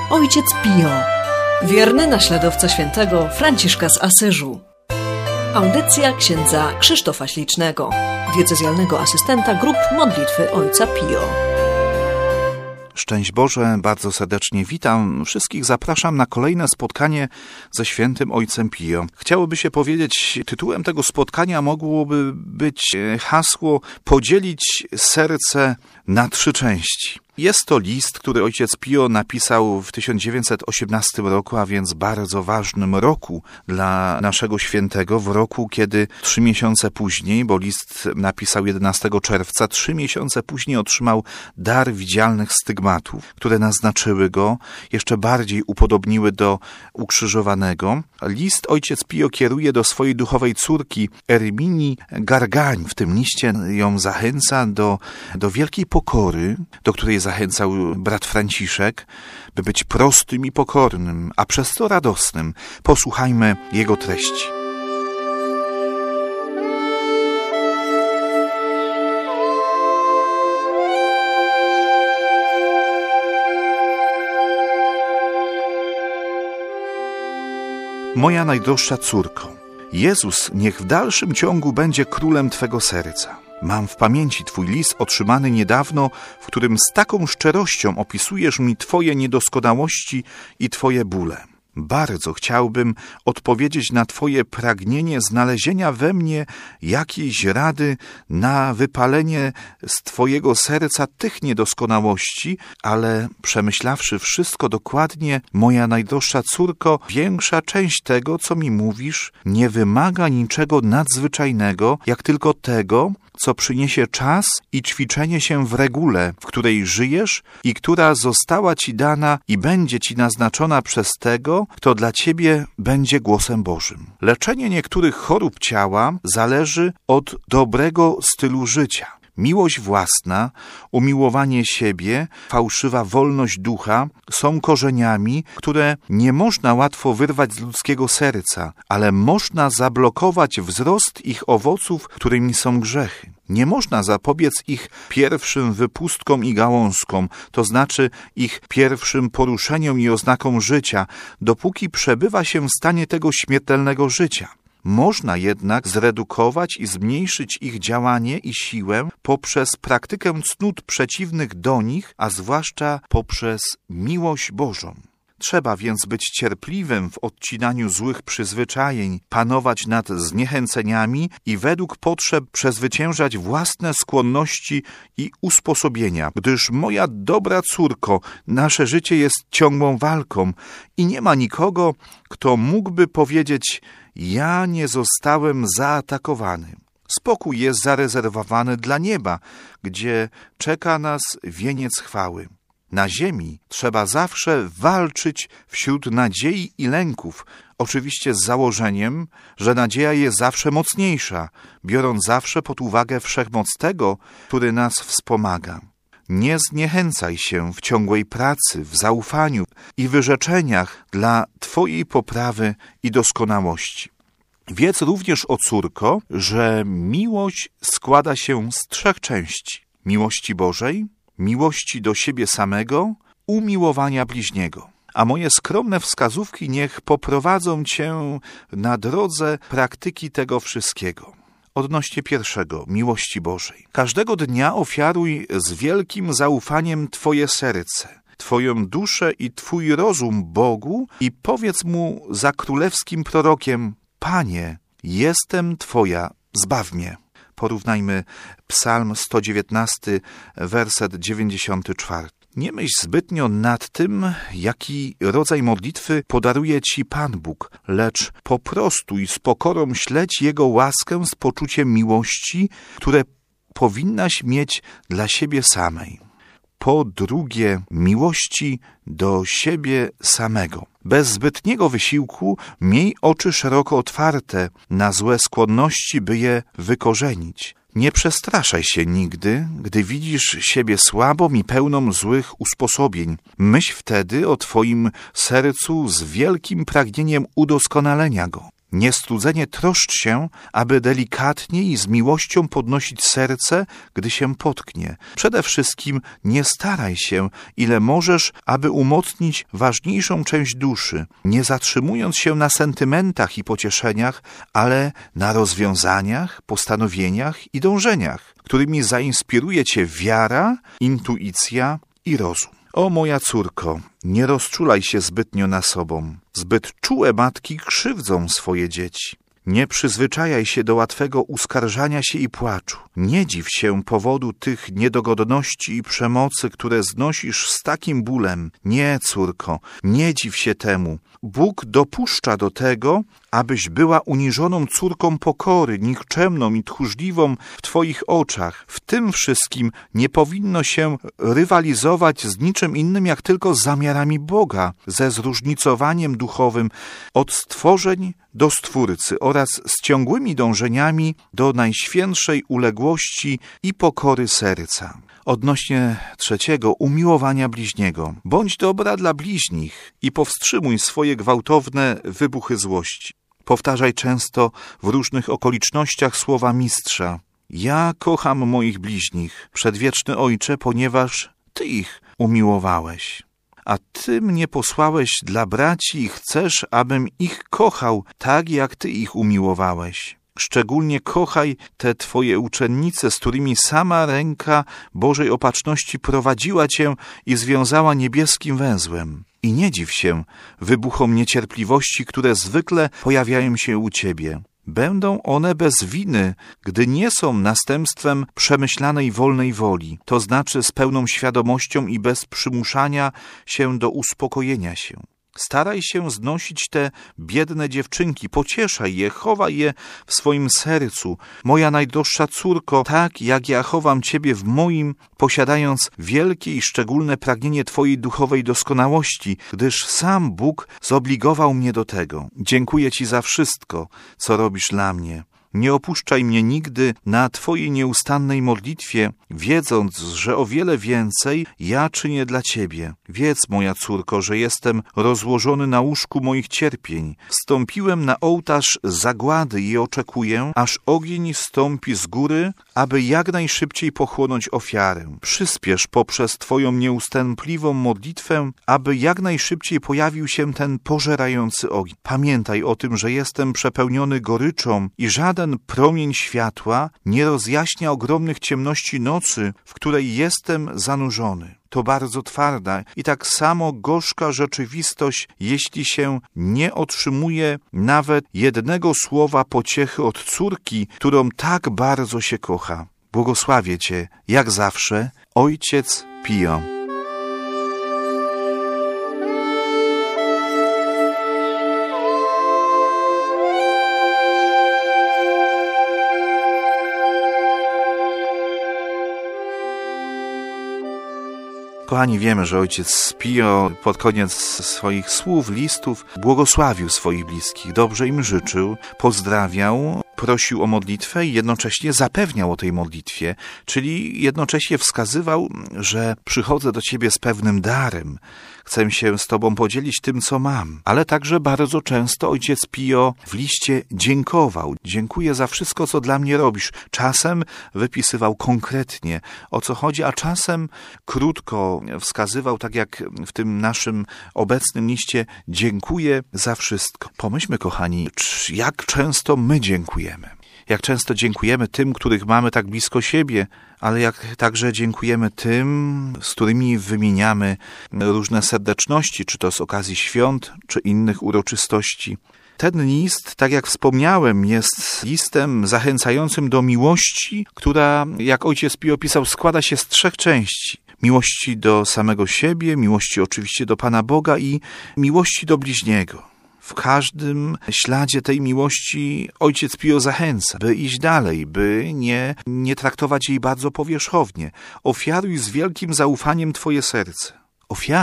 ojciec Pio, wierny naśladowca świętego Franciszka z Asyżu. Audycja księdza Krzysztofa Ślicznego, diecezjalnego asystenta grup modlitwy ojca Pio. Szczęść Boże, bardzo serdecznie witam wszystkich, zapraszam na kolejne spotkanie ze świętym ojcem Pio. Chciałoby się powiedzieć, tytułem tego spotkania mogłoby być hasło podzielić serce na 3 części. Jest to list, który ojciec Pio napisał w 1918 roku, a więc bardzo ważnym roku dla naszego świętego, w roku, kiedy 3 miesiące później, bo list napisał 11 czerwca, 3 miesiące później otrzymał dar widzialnych stygmatów, które naznaczyły go, jeszcze bardziej upodobniły do ukrzyżowanego. List ojciec Pio kieruje do swojej duchowej córki Erminii Gargań. W tym liście ją zachęca do wielkiej pokory, do której zachęcał brat Franciszek, by być prostym i pokornym, a przez to radosnym. Posłuchajmy jego treści. Moja najdroższa córko, Jezus niech w dalszym ciągu będzie królem Twego serca. Mam w pamięci Twój list otrzymany niedawno, w którym z taką szczerością opisujesz mi Twoje niedoskonałości i Twoje bóle. Bardzo chciałbym odpowiedzieć na Twoje pragnienie znalezienia we mnie jakiejś rady na wypalenie z Twojego serca tych niedoskonałości, ale przemyślawszy wszystko dokładnie, moja najdroższa córko, większa część tego, co mi mówisz, nie wymaga niczego nadzwyczajnego, jak tylko tego, co przyniesie czas i ćwiczenie się w regule, w której żyjesz i która została Ci dana i będzie Ci naznaczona przez tego, kto dla Ciebie będzie głosem Bożym. Leczenie niektórych chorób ciała zależy od dobrego stylu życia. Miłość własna, umiłowanie siebie, fałszywa wolność ducha są korzeniami, które nie można łatwo wyrwać z ludzkiego serca, ale można zablokować wzrost ich owoców, którymi są grzechy. Nie można zapobiec ich pierwszym wypustkom i gałązkom, to znaczy ich pierwszym poruszeniom i oznakom życia, dopóki przebywa się w stanie tego śmiertelnego życia. Można jednak zredukować i zmniejszyć ich działanie i siłę poprzez praktykę cnót przeciwnych do nich, a zwłaszcza poprzez miłość Bożą. Trzeba więc być cierpliwym w odcinaniu złych przyzwyczajeń, panować nad zniechęceniami i według potrzeb przezwyciężać własne skłonności i usposobienia, gdyż moja dobra córko, nasze życie jest ciągłą walką i nie ma nikogo, kto mógłby powiedzieć: ja nie zostałem zaatakowany. Spokój jest zarezerwowany dla nieba, gdzie czeka nas wieniec chwały. Na ziemi trzeba zawsze walczyć wśród nadziei i lęków, oczywiście z założeniem, że nadzieja jest zawsze mocniejsza, biorąc zawsze pod uwagę wszechmoc tego, który nas wspomaga. Nie zniechęcaj się w ciągłej pracy, w zaufaniu i wyrzeczeniach dla Twojej poprawy i doskonałości. Wiedz również, o córko, że miłość składa się z 3 części. Miłości Bożej, miłości do siebie samego, umiłowania bliźniego. A moje skromne wskazówki niech poprowadzą Cię na drodze praktyki tego wszystkiego. Odnośnie pierwszego, miłości Bożej. Każdego dnia ofiaruj z wielkim zaufaniem Twoje serce, Twoją duszę i Twój rozum Bogu i powiedz Mu za królewskim prorokiem: Panie, jestem Twoja, zbaw mnie. Porównajmy Psalm 119, werset 94. Nie myśl zbytnio nad tym, jaki rodzaj modlitwy podaruje Ci Pan Bóg, lecz po prostu i z pokorą śledź Jego łaskę z poczuciem miłości, które powinnaś mieć dla siebie samej. Po drugie, miłości do siebie samego. Bez zbytniego wysiłku miej oczy szeroko otwarte na złe skłonności, by je wykorzenić. Nie przestraszaj się nigdy, gdy widzisz siebie słabą i pełną złych usposobień. Myśl wtedy o Twoim sercu z wielkim pragnieniem udoskonalenia go. Niestrudzenie troszcz się, aby delikatnie i z miłością podnosić serce, gdy się potknie. Przede wszystkim nie staraj się, ile możesz, aby umocnić ważniejszą część duszy, nie zatrzymując się na sentymentach i pocieszeniach, ale na rozwiązaniach, postanowieniach i dążeniach, którymi zainspiruje cię wiara, intuicja i rozum. O moja córko, nie rozczulaj się zbytnio na sobą. Zbyt czułe matki krzywdzą swoje dzieci. Nie przyzwyczajaj się do łatwego uskarżania się i płaczu. Nie dziw się powodu tych niedogodności i przemocy, które znosisz z takim bólem. Nie, córko, nie dziw się temu. Bóg dopuszcza do tego, abyś była uniżoną córką pokory, nikczemną i tchórzliwą w twoich oczach. W tym wszystkim nie powinno się rywalizować z niczym innym, jak tylko z zamiarami Boga, ze zróżnicowaniem duchowym od stworzeń do Stwórcy oraz z ciągłymi dążeniami do najświętszej uległości i pokory serca. Odnośnie 3. umiłowania bliźniego. Bądź dobra dla bliźnich i powstrzymuj swoje gwałtowne wybuchy złości. Powtarzaj często w różnych okolicznościach słowa mistrza. Ja kocham moich bliźnich, przedwieczny Ojcze, ponieważ Ty ich umiłowałeś. A Ty mnie posłałeś dla braci i chcesz, abym ich kochał tak, jak Ty ich umiłowałeś. Szczególnie kochaj te Twoje uczennice, z którymi sama ręka Bożej Opatrzności prowadziła Cię i związała niebieskim węzłem. I nie dziw się wybuchom niecierpliwości, które zwykle pojawiają się u Ciebie. Będą one bez winy, gdy nie są następstwem przemyślanej wolnej woli, to znaczy z pełną świadomością i bez przymuszania się do uspokojenia się. Staraj się znosić te biedne dziewczynki, pocieszaj je, chowaj je w swoim sercu. Moja najdroższa córko, tak jak ja chowam Ciebie w moim, posiadając wielkie i szczególne pragnienie Twojej duchowej doskonałości, gdyż sam Bóg zobligował mnie do tego. Dziękuję Ci za wszystko, co robisz dla mnie. Nie opuszczaj mnie nigdy na Twojej nieustannej modlitwie, wiedząc, że o wiele więcej ja czynię dla Ciebie. Wiedz, moja córko, że jestem rozłożony na łóżku moich cierpień. Wstąpiłem na ołtarz zagłady i oczekuję, aż ogień zstąpi z góry, aby jak najszybciej pochłonąć ofiarę. Przyspiesz poprzez Twoją nieustępliwą modlitwę, aby jak najszybciej pojawił się ten pożerający ogień. Pamiętaj o tym, że jestem przepełniony goryczą i żaden promień światła nie rozjaśnia ogromnych ciemności nocy, w której jestem zanurzony. To bardzo twarda i tak samo gorzka rzeczywistość, jeśli się nie otrzymuje nawet jednego słowa pociechy od córki, którą tak bardzo się kocha. Błogosławię Cię, jak zawsze, Ojciec Pio. Kochani, wiemy, że ojciec Pio pod koniec swoich słów, listów błogosławił swoich bliskich, dobrze im życzył, pozdrawiał, prosił o modlitwę i jednocześnie zapewniał o tej modlitwie, czyli jednocześnie wskazywał, że przychodzę do Ciebie z pewnym darem, chcę się z Tobą podzielić tym, co mam. Ale także bardzo często ojciec Pio w liście dziękował. Dziękuję za wszystko, co dla mnie robisz. Czasem wypisywał konkretnie, o co chodzi, a czasem krótko wskazywał, tak jak w tym naszym obecnym liście, dziękuję za wszystko. Pomyślmy, kochani, jak często my dziękujemy. Jak często dziękujemy tym, których mamy tak blisko siebie, ale jak także dziękujemy tym, z którymi wymieniamy różne serdeczności, czy to z okazji świąt, czy innych uroczystości. Ten list, tak jak wspomniałem, jest listem zachęcającym do miłości, która, jak ojciec Pio pisał, składa się z 3 części. Miłości do samego siebie, miłości oczywiście do Pana Boga i miłości do bliźniego. W każdym śladzie tej miłości ojciec Pio zachęca, by iść dalej, by nie traktować jej bardzo powierzchownie. Ofiaruj z wielkim zaufaniem Twoje serce. Ofiaruj.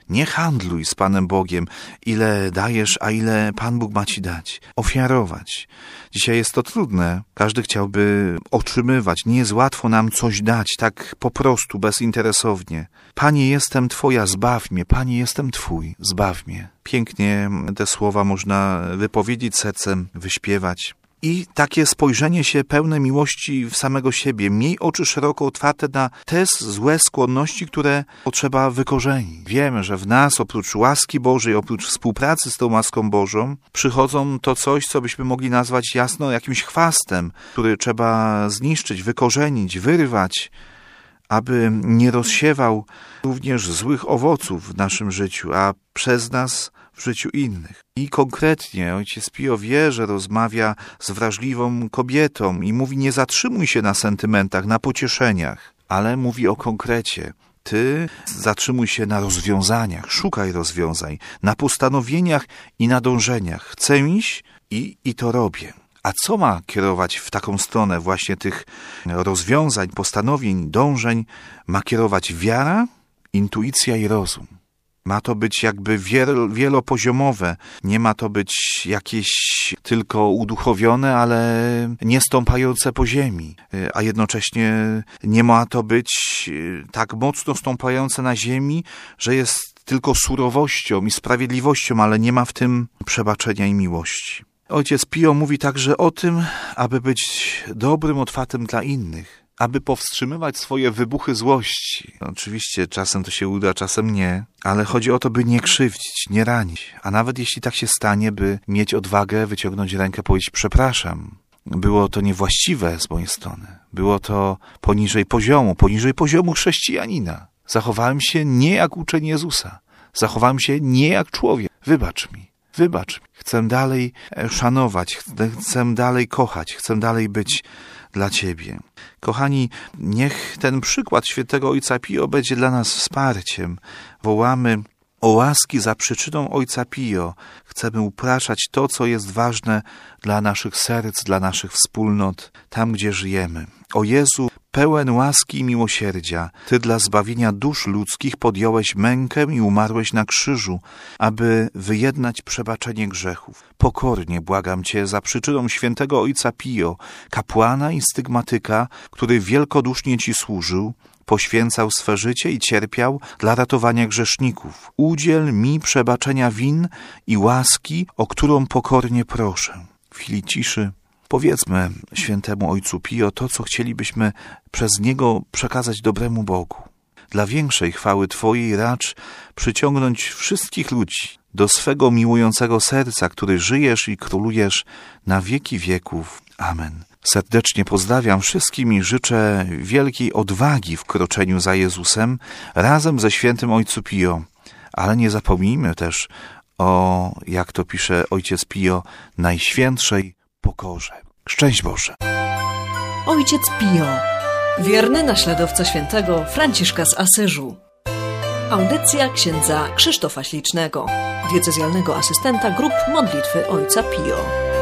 Nie handluj z Panem Bogiem, ile dajesz, a ile Pan Bóg ma ci dać. Ofiarować. Dzisiaj jest to trudne. Każdy chciałby otrzymywać. Nie jest łatwo nam coś dać tak po prostu, bezinteresownie. Panie, jestem Twoja, zbaw mnie. Panie, jestem Twój, zbaw mnie. Pięknie te słowa można wypowiedzieć sercem, wyśpiewać. I takie spojrzenie się pełne miłości w samego siebie. Miej oczy szeroko otwarte na te złe skłonności, które potrzeba wykorzenić. Wiemy, że w nas oprócz łaski Bożej, oprócz współpracy z tą łaską Bożą, przychodzą to coś, co byśmy mogli nazwać jasno jakimś chwastem, który trzeba zniszczyć, wykorzenić, wyrwać, aby nie rozsiewał również złych owoców w naszym życiu, a przez nas w życiu innych. I konkretnie ojciec Pio wie, że rozmawia z wrażliwą kobietą i mówi: nie zatrzymuj się na sentymentach, na pocieszeniach, ale mówi o konkrecie. Ty zatrzymuj się na rozwiązaniach, szukaj rozwiązań, na postanowieniach i na dążeniach. Chcę iść i to robię. A co ma kierować w taką stronę właśnie tych rozwiązań, postanowień, dążeń? Ma kierować wiara, intuicja i rozum. Ma to być jakby wielopoziomowe. Nie ma to być jakieś tylko uduchowione, ale nie stąpające po ziemi. A jednocześnie nie ma to być tak mocno stąpające na ziemi, że jest tylko surowością i sprawiedliwością, ale nie ma w tym przebaczenia i miłości. Ojciec Pio mówi także o tym, aby być dobrym, otwartym dla innych, aby powstrzymywać swoje wybuchy złości. Oczywiście czasem to się uda, czasem nie, ale chodzi o to, by nie krzywdzić, nie ranić. A nawet jeśli tak się stanie, by mieć odwagę, wyciągnąć rękę, powiedzieć: przepraszam. Było to niewłaściwe z mojej strony. Było to poniżej poziomu chrześcijanina. Zachowałem się nie jak uczeń Jezusa. Zachowałem się nie jak człowiek. Wybacz mi. Chcę dalej szanować, chcę dalej kochać, chcę dalej być dla Ciebie. Kochani, niech ten przykład świętego ojca Pio będzie dla nas wsparciem. Wołamy o łaski za przyczyną ojca Pio. Chcemy upraszać to, co jest ważne dla naszych serc, dla naszych wspólnot, tam gdzie żyjemy. O Jezu, pełen łaski i miłosierdzia, Ty dla zbawienia dusz ludzkich podjąłeś mękę i umarłeś na krzyżu, aby wyjednać przebaczenie grzechów. Pokornie błagam Cię za przyczyną świętego ojca Pio, kapłana i stygmatyka, który wielkodusznie Ci służył, poświęcał swe życie i cierpiał dla ratowania grzeszników. Udziel mi przebaczenia win i łaski, o którą pokornie proszę. W chwili ciszy powiedzmy świętemu ojcu Pio to, co chcielibyśmy przez niego przekazać dobremu Bogu. Dla większej chwały Twojej racz przyciągnąć wszystkich ludzi do swego miłującego serca, który żyjesz i królujesz na wieki wieków. Amen. Serdecznie pozdrawiam wszystkim i życzę wielkiej odwagi w kroczeniu za Jezusem razem ze świętym ojcu Pio. Ale nie zapomnijmy też o, jak to pisze ojciec Pio, najświętszej pokorze. Szczęść Boże. Ojciec Pio, wierny naśladowca świętego Franciszka z Asyżu. Audycja księdza Krzysztofa Ślicznego, diecezjalnego asystenta grup modlitwy ojca Pio.